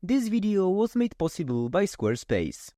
This video was made possible by Squarespace.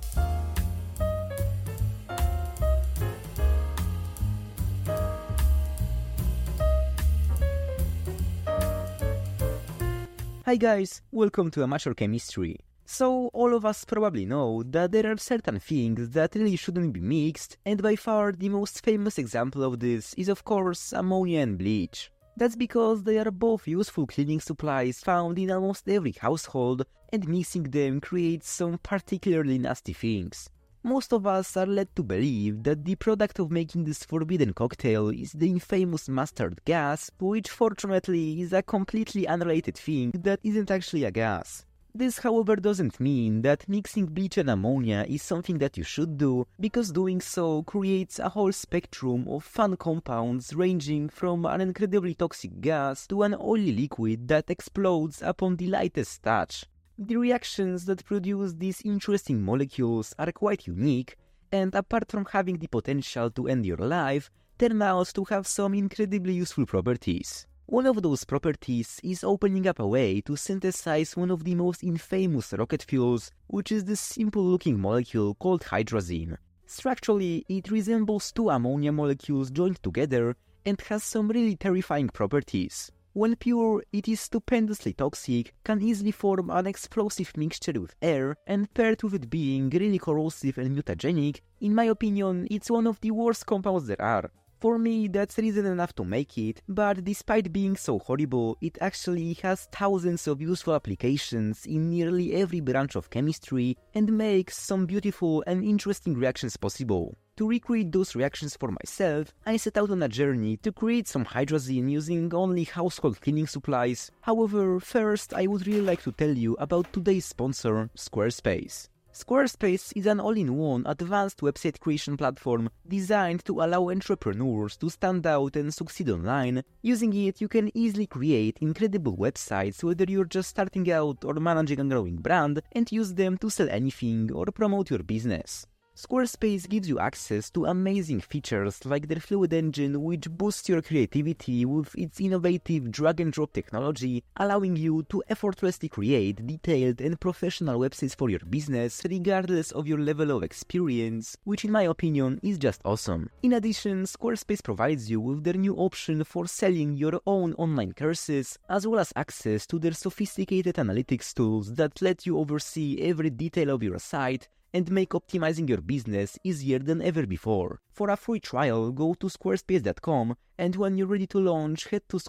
Hi guys, welcome to Amateur Chemistry. So, all of us probably know that there are certain things that really shouldn't be mixed, and by far the most famous example of this is of course ammonia and bleach. That's because they are both useful cleaning supplies found in almost every household, and mixing them creates some particularly nasty things. Most of us are led to believe that the product of making this forbidden cocktail is the infamous mustard gas, which fortunately is a completely unrelated thing that isn't actually a gas. This, however, doesn't mean that mixing bleach and ammonia is something that you should do, because doing so creates a whole spectrum of fun compounds ranging from an incredibly toxic gas to an oily liquid that explodes upon the lightest touch. The reactions that produce these interesting molecules are quite unique, and apart from having the potential to end your life, turn out to have some incredibly useful properties. One of those properties is opening up a way to synthesize one of the most infamous rocket fuels, which is this simple-looking molecule called hydrazine. Structurally, it resembles two ammonia molecules joined together and has some really terrifying properties. When pure, it is stupendously toxic, can easily form an explosive mixture with air, and paired with it being really corrosive and mutagenic, in my opinion, it's one of the worst compounds there are. For me, that's reason enough to make it, but despite being so horrible, it actually has thousands of useful applications in nearly every branch of chemistry, and makes some beautiful and interesting reactions possible. To recreate those reactions for myself, I set out on a journey to create some hydrazine using only household cleaning supplies. However, first I would really like to tell you about today's sponsor, Squarespace. Squarespace is an all-in-one advanced website creation platform designed to allow entrepreneurs to stand out and succeed online. Using it, you can easily create incredible websites whether you're just starting out or managing a growing brand, and use them to sell anything or promote your business. Squarespace gives you access to amazing features like their Fluid Engine, which boosts your creativity with its innovative drag-and-drop technology, allowing you to effortlessly create detailed and professional websites for your business regardless of your level of experience, which in my opinion is just awesome. In addition, Squarespace provides you with their new option for selling your own online courses, as well as access to their sophisticated analytics tools that let you oversee every detail of your site and make optimizing your business easier than ever before. For a free trial, go to squarespace.com, and when you're ready to launch, head to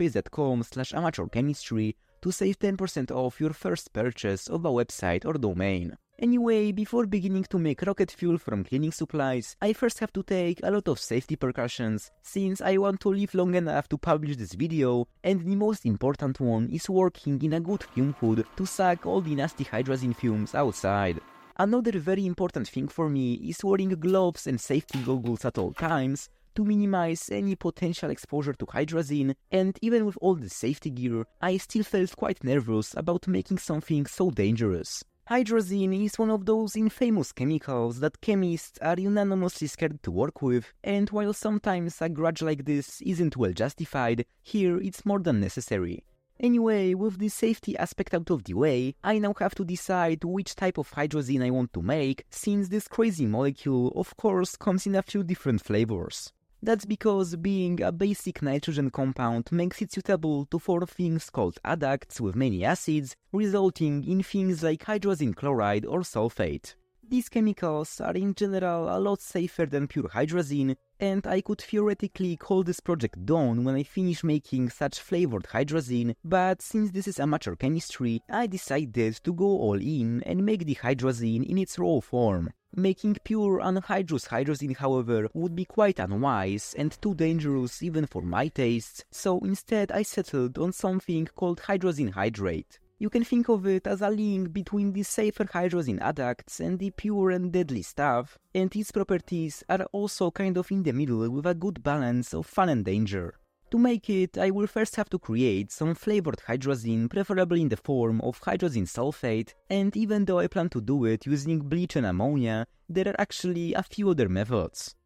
squarespace.com/amateurchemistry to save 10% off your first purchase of a website or domain. Anyway, before beginning to make rocket fuel from cleaning supplies, I first have to take a lot of safety precautions, since I want to live long enough to publish this video, and the most important one is working in a good fume hood to suck all the nasty hydrazine fumes outside. Another very important thing for me is wearing gloves and safety goggles at all times to minimize any potential exposure to hydrazine, and even with all the safety gear, I still felt quite nervous about making something so dangerous. Hydrazine is one of those infamous chemicals that chemists are unanimously scared to work with, and while sometimes a grudge like this isn't well justified, here it's more than necessary. Anyway, with the safety aspect out of the way, I now have to decide which type of hydrazine I want to make, since this crazy molecule of course comes in a few different flavors. That's because being a basic nitrogen compound makes it suitable to form things called adducts with many acids, resulting in things like hydrazine chloride or sulfate. These chemicals are in general a lot safer than pure hydrazine, and I could theoretically call this project done when I finish making such flavored hydrazine, but since this is amateur chemistry, I decided to go all in and make the hydrazine in its raw form. Making pure anhydrous hydrazine, however, would be quite unwise and too dangerous even for my tastes, so instead I settled on something called hydrazine hydrate. You can think of it as a link between the safer hydrazine adducts and the pure and deadly stuff, and its properties are also kind of in the middle with a good balance of fun and danger. To make it, I will first have to create some flavored hydrazine, preferably in the form of hydrazine sulfate, and even though I plan to do it using bleach and ammonia, there are actually a few other methods.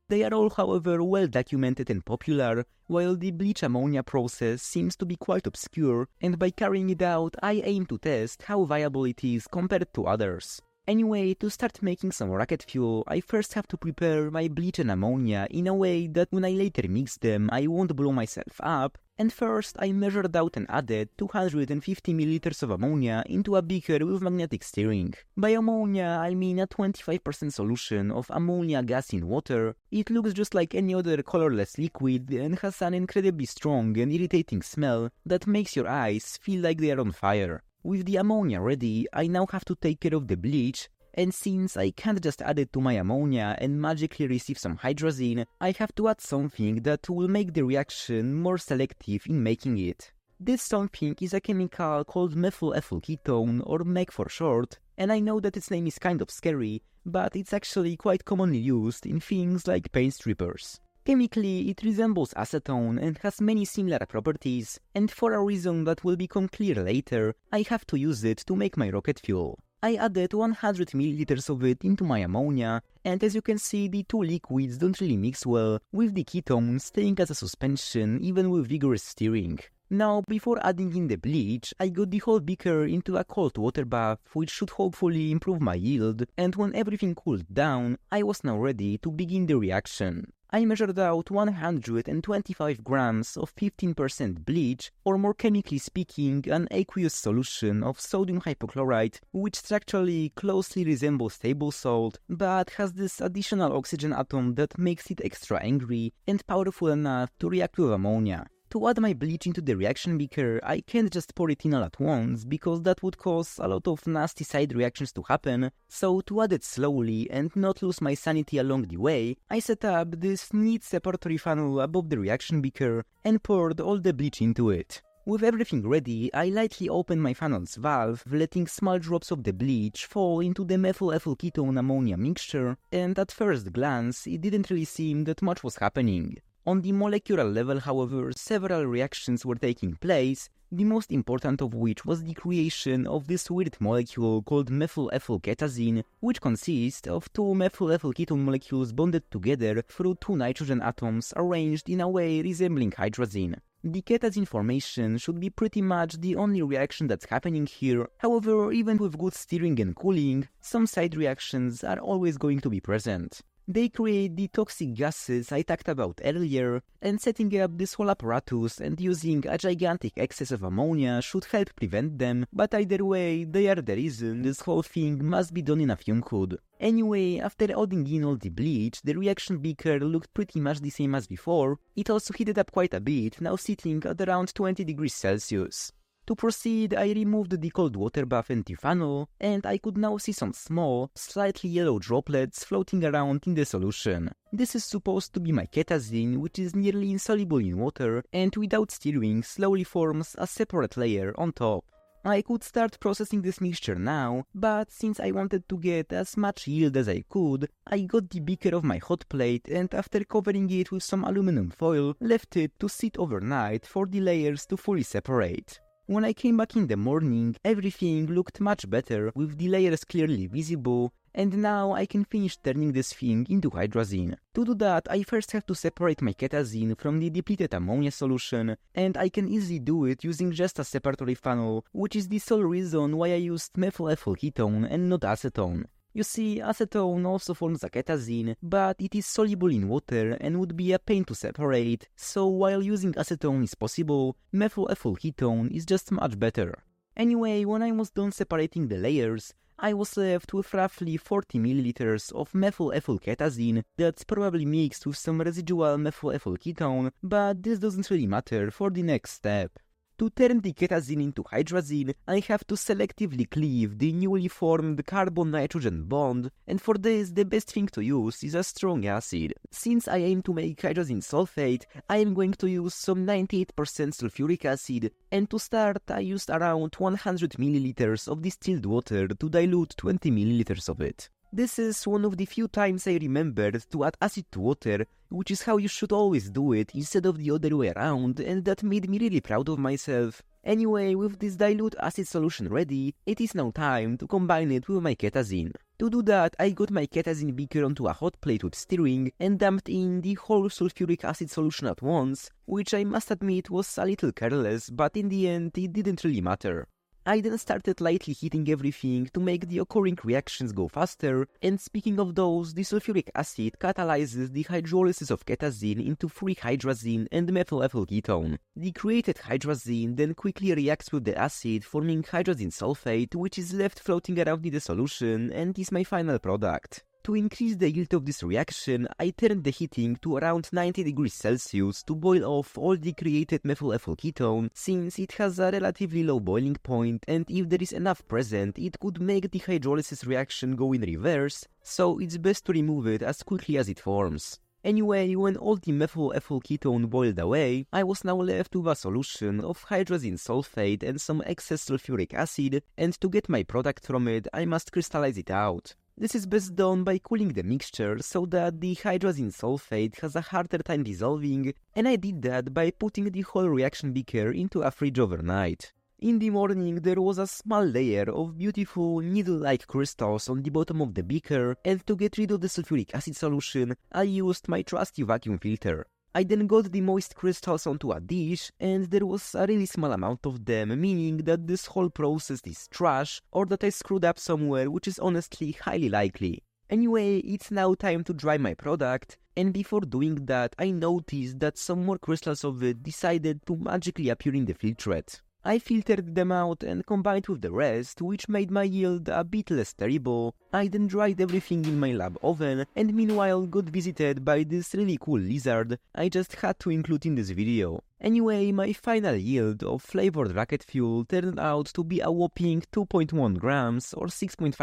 They are all, however, well documented and popular, while the bleach ammonia process seems to be quite obscure, and by carrying it out I aim to test how viable it is compared to others. Anyway, to start making some rocket fuel, I first have to prepare my bleach and ammonia in a way that when I later mix them I won't blow myself up, and first I measured out and added 250 ml of ammonia into a beaker with magnetic stirring. By ammonia I mean a 25% solution of ammonia gas in water. It looks just like any other colorless liquid and has an incredibly strong and irritating smell that makes your eyes feel like they are on fire. With the ammonia ready, I now have to take care of the bleach, and since I can't just add it to my ammonia and magically receive some hydrazine, I have to add something that will make the reaction more selective in making it. This something is a chemical called methyl ethyl ketone, or MEK for short, and I know that its name is kind of scary, but it's actually quite commonly used in things like paint strippers. Chemically, it resembles acetone and has many similar properties, and for a reason that will become clear later, I have to use it to make my rocket fuel. I added 100 ml of it into my ammonia, and as you can see, the two liquids don't really mix well, with the ketone staying as a suspension even with vigorous stirring. Now, before adding in the bleach, I got the whole beaker into a cold water bath, which should hopefully improve my yield, and when everything cooled down, I was now ready to begin the reaction. I measured out 125 grams of 15% bleach, or more chemically speaking, an aqueous solution of sodium hypochlorite, which structurally closely resembles table salt, but has this additional oxygen atom that makes it extra angry and powerful enough to react with ammonia. To add my bleach into the reaction beaker, I can't just pour it in all at once, because that would cause a lot of nasty side reactions to happen, so to add it slowly and not lose my sanity along the way, I set up this neat separatory funnel above the reaction beaker and poured all the bleach into it. With everything ready, I lightly opened my funnel's valve, letting small drops of the bleach fall into the methyl ethyl ketone ammonia mixture, and at first glance, it didn't really seem that much was happening. On the molecular level, however, several reactions were taking place, the most important of which was the creation of this weird molecule called methyl ethyl ketazine, which consists of two methyl ethyl ketone molecules bonded together through two nitrogen atoms arranged in a way resembling hydrazine. The ketazine formation should be pretty much the only reaction that's happening here. However, even with good stirring and cooling, some side reactions are always going to be present. They create the toxic gases I talked about earlier, and setting up this whole apparatus and using a gigantic excess of ammonia should help prevent them, but either way, they are the reason this whole thing must be done in a fume hood. Anyway, after adding in all the bleach, the reaction beaker looked pretty much the same as before. It also heated up quite a bit, now sitting at around 20 degrees Celsius. To proceed, I removed the cold water bath and the funnel, and I could now see some small, slightly yellow droplets floating around in the solution. This is supposed to be my ketazine, which is nearly insoluble in water, and without stirring slowly forms a separate layer on top. I could start processing this mixture now, but since I wanted to get as much yield as I could, I got the beaker of my hot plate and after covering it with some aluminum foil, left it to sit overnight for the layers to fully separate. When I came back in the morning, everything looked much better, with the layers clearly visible, and now I can finish turning this thing into hydrazine. To do that, I first have to separate my ketazine from the depleted ammonia solution, and I can easily do it using just a separatory funnel, which is the sole reason why I used methyl ethyl ketone and not acetone. You see, acetone also forms a ketazine, but it is soluble in water and would be a pain to separate, so while using acetone is possible, methyl ethyl ketone is just much better. Anyway, when I was done separating the layers, I was left with roughly 40 ml of methyl ethyl ketazine that's probably mixed with some residual methyl ethyl ketone, but this doesn't really matter for the next step. To turn the ketazine into hydrazine, I have to selectively cleave the newly formed carbon-nitrogen bond, and for this the best thing to use is a strong acid. Since I aim to make hydrazine sulfate, I am going to use some 98% sulfuric acid, and to start I used around 100 ml of distilled water to dilute 20 ml of it. This is one of the few times I remembered to add acid to water, which is how you should always do it instead of the other way around, and that made me really proud of myself. Anyway, with this dilute acid solution ready, it is now time to combine it with my ketazine. To do that, I got my Ketazine beaker onto a hot plate with stirring and dumped in the whole sulfuric acid solution at once, which I must admit was a little careless, but in the end it didn't really matter. I then started lightly heating everything to make the occurring reactions go faster, and speaking of those, the sulfuric acid catalyzes the hydrolysis of ketazine into free hydrazine and methyl ethyl ketone. The created hydrazine then quickly reacts with the acid, forming hydrazine sulfate, which is left floating around in the solution and is my final product. To increase the yield of this reaction, I turned the heating to around 90 degrees Celsius to boil off all the created methyl ethyl ketone, since it has a relatively low boiling point, and if there is enough present, it could make the hydrolysis reaction go in reverse, so it's best to remove it as quickly as it forms. Anyway, when all the methyl ethyl ketone boiled away, I was now left with a solution of hydrazine sulfate and some excess sulfuric acid, and to get my product from it, I must crystallize it out. This is best done by cooling the mixture so that the hydrazine sulfate has a harder time dissolving, and I did that by putting the whole reaction beaker into a fridge overnight. In the morning there was a small layer of beautiful needle-like crystals on the bottom of the beaker, and to get rid of the sulfuric acid solution, I used my trusty vacuum filter. I then got the moist crystals onto a dish, and there was a really small amount of them, meaning that this whole process is trash, or that I screwed up somewhere, which is honestly highly likely. Anyway, it's now time to dry my product, and before doing that, I noticed that some more crystals of it decided to magically appear in the filtrate. I filtered them out and combined with the rest, which made my yield a bit less terrible. I then dried everything in my lab oven, and meanwhile got visited by this really cool lizard I just had to include in this video. Anyway, my final yield of flavored rocket fuel turned out to be a whopping 2.1 grams or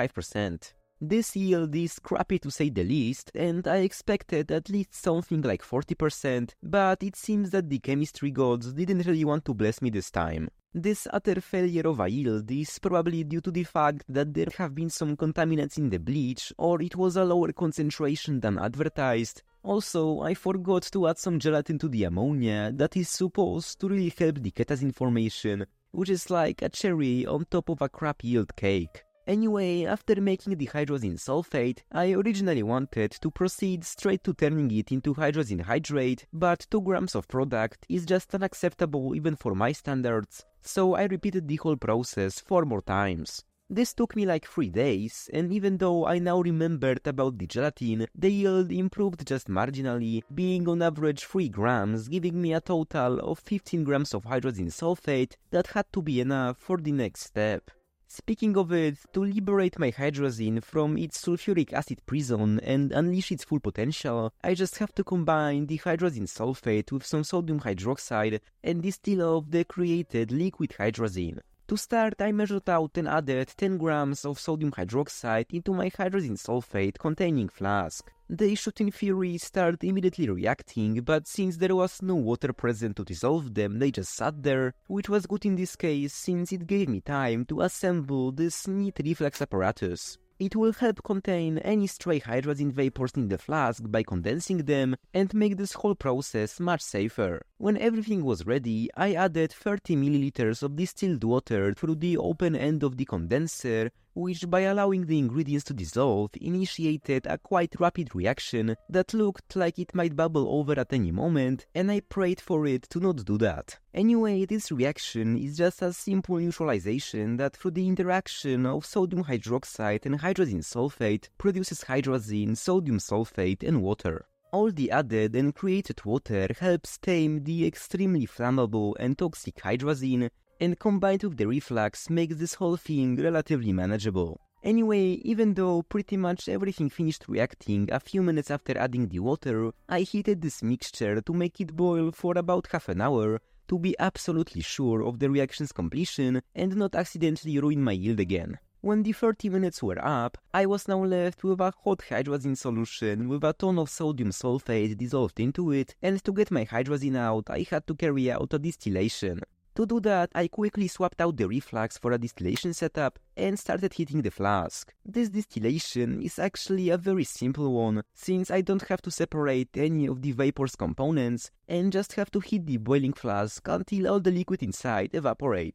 6.5%. This yield is crappy to say the least, and I expected at least something like 40%, but it seems that the chemistry gods didn't really want to bless me this time. This utter failure of a yield is probably due to the fact that there have been some contaminants in the bleach, or it was a lower concentration than advertised. Also, I forgot to add some gelatin to the ammonia that is supposed to really help the ketazine formation, which is like a cherry on top of a crap yield cake. Anyway, after making the hydrazine sulfate, I originally wanted to proceed straight to turning it into hydrazine hydrate, but 2 grams of product is just unacceptable even for my standards, so I repeated the whole process 4 more times. This took me like 3 days, and even though I now remembered about the gelatin, the yield improved just marginally, being on average 3 grams, giving me a total of 15 grams of hydrazine sulfate that had to be enough for the next step. Speaking of it, to liberate my hydrazine from its sulfuric acid prison and unleash its full potential, I just have to combine the hydrazine sulfate with some sodium hydroxide and distill off the created liquid hydrazine. To start, I measured out and added 10 grams of sodium hydroxide into my hydrazine sulfate containing flask. They should in theory start immediately reacting, but since there was no water present to dissolve them, they just sat there, which was good in this case since it gave me time to assemble this neat reflux apparatus. It will help contain any stray hydrazine vapors in the flask by condensing them and make this whole process much safer. When everything was ready, I added 30 milliliters of distilled water through the open end of the condenser, which by allowing the ingredients to dissolve initiated a quite rapid reaction that looked like it might bubble over at any moment, and I prayed for it to not do that. Anyway, this reaction is just a simple neutralization that through the interaction of sodium hydroxide and hydrazine sulfate produces hydrazine, sodium sulfate and water. All the added and created water helps tame the extremely flammable and toxic hydrazine, and combined with the reflux makes this whole thing relatively manageable. Anyway, even though pretty much everything finished reacting a few minutes after adding the water, I heated this mixture to make it boil for about half an hour to be absolutely sure of the reaction's completion and not accidentally ruin my yield again. When the 30 minutes were up, I was now left with a hot hydrazine solution with a ton of sodium sulfate dissolved into it, and to get my hydrazine out, I had to carry out a distillation. To do that, I quickly swapped out the reflux for a distillation setup and started heating the flask. This distillation is actually a very simple one, since I don't have to separate any of the vapor's components and just have to heat the boiling flask until all the liquid inside evaporates.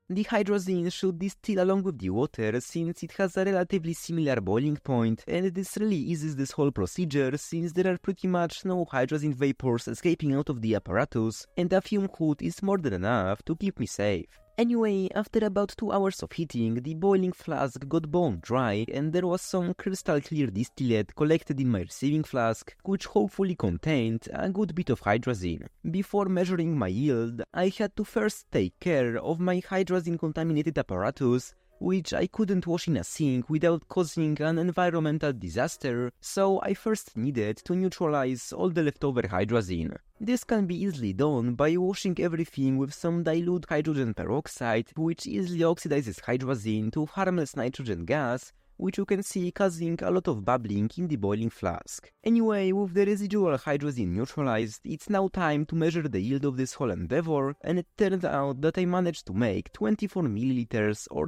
The hydrazine should distill along with the water since it has a relatively similar boiling point, and this really eases this whole procedure since there are pretty much no hydrazine vapors escaping out of the apparatus, and a fume hood is more than enough to keep me safe. Anyway, after about 2 hours of heating, the boiling flask got bone dry and there was some crystal clear distillate collected in my receiving flask, which hopefully contained a good bit of hydrazine. Before measuring my yield, I had to first take care of my hydrazine contaminated apparatus, which I couldn't wash in a sink without causing an environmental disaster, so I first needed to neutralize all the leftover hydrazine. This can be easily done by washing everything with some dilute hydrogen peroxide, which easily oxidizes hydrazine to harmless nitrogen gas, which you can see causing a lot of bubbling in the boiling flask. Anyway, with the residual hydrazine neutralized, it's now time to measure the yield of this whole endeavor, and it turned out that I managed to make 24 milliliters or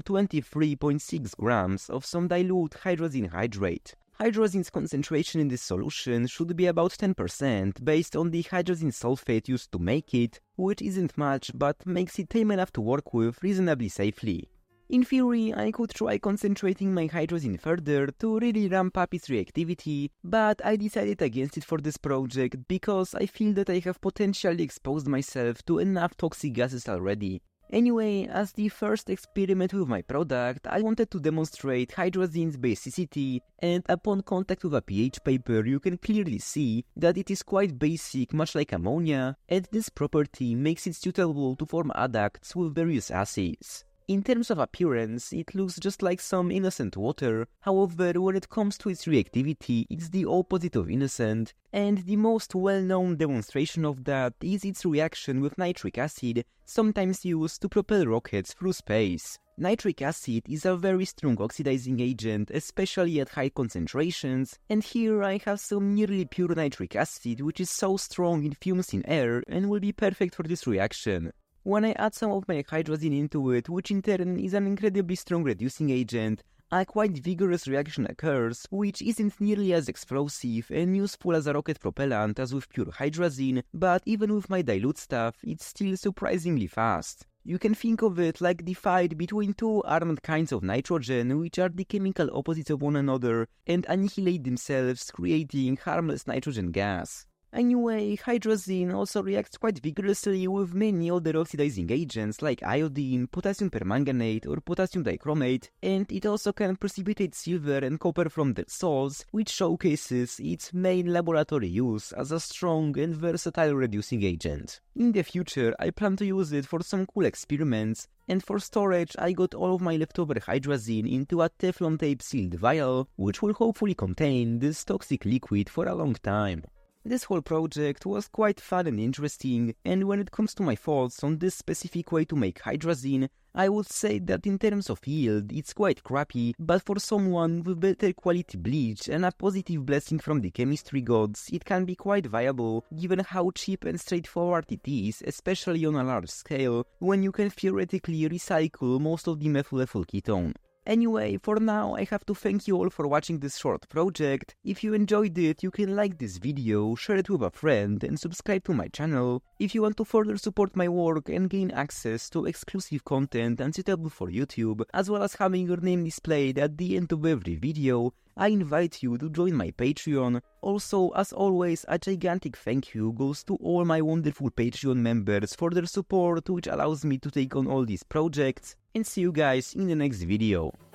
23.6 grams of some dilute hydrazine hydrate. Hydrazine's concentration in this solution should be about 10% based on the hydrazine sulfate used to make it, which isn't much but makes it tame enough to work with reasonably safely. In theory, I could try concentrating my hydrazine further to really ramp up its reactivity, but I decided against it for this project because I feel that I have potentially exposed myself to enough toxic gases already. Anyway, as the first experiment with my product, I wanted to demonstrate hydrazine's basicity, and upon contact with a pH paper you can clearly see that it is quite basic, much like ammonia, and this property makes it suitable to form adducts with various acids. In terms of appearance, it looks just like some innocent water, however, when it comes to its reactivity, it's the opposite of innocent, and the most well-known demonstration of that is its reaction with nitric acid, sometimes used to propel rockets through space. Nitric acid is a very strong oxidizing agent, especially at high concentrations, and here I have some nearly pure nitric acid which is so strong in fumes in air and will be perfect for this reaction. When I add some of my hydrazine into it, which in turn is an incredibly strong reducing agent, a quite vigorous reaction occurs, which isn't nearly as explosive and useful as a rocket propellant as with pure hydrazine, but even with my dilute stuff, it's still surprisingly fast. You can think of it like the fight between two armed kinds of nitrogen, which are the chemical opposites of one another, and annihilate themselves, creating harmless nitrogen gas. Anyway, hydrazine also reacts quite vigorously with many other oxidizing agents like iodine, potassium permanganate or potassium dichromate, and it also can precipitate silver and copper from their salts, which showcases its main laboratory use as a strong and versatile reducing agent. In the future, I plan to use it for some cool experiments, and for storage I got all of my leftover hydrazine into a Teflon tape sealed vial, which will hopefully contain this toxic liquid for a long time. This whole project was quite fun and interesting, and when it comes to my thoughts on this specific way to make hydrazine, I would say that in terms of yield, it's quite crappy, but for someone with better quality bleach and a positive blessing from the chemistry gods, it can be quite viable given how cheap and straightforward it is, especially on a large scale, when you can theoretically recycle most of the methyl ethyl ketone. Anyway, for now, I have to thank you all for watching this short project. If you enjoyed it, you can like this video, share it with a friend, and subscribe to my channel. If you want to further support my work and gain access to exclusive content unsuitable for YouTube, as well as having your name displayed at the end of every video, I invite you to join my Patreon. Also, as always, a gigantic thank you goes to all my wonderful Patreon members for their support, which allows me to take on all these projects, and see you guys in the next video.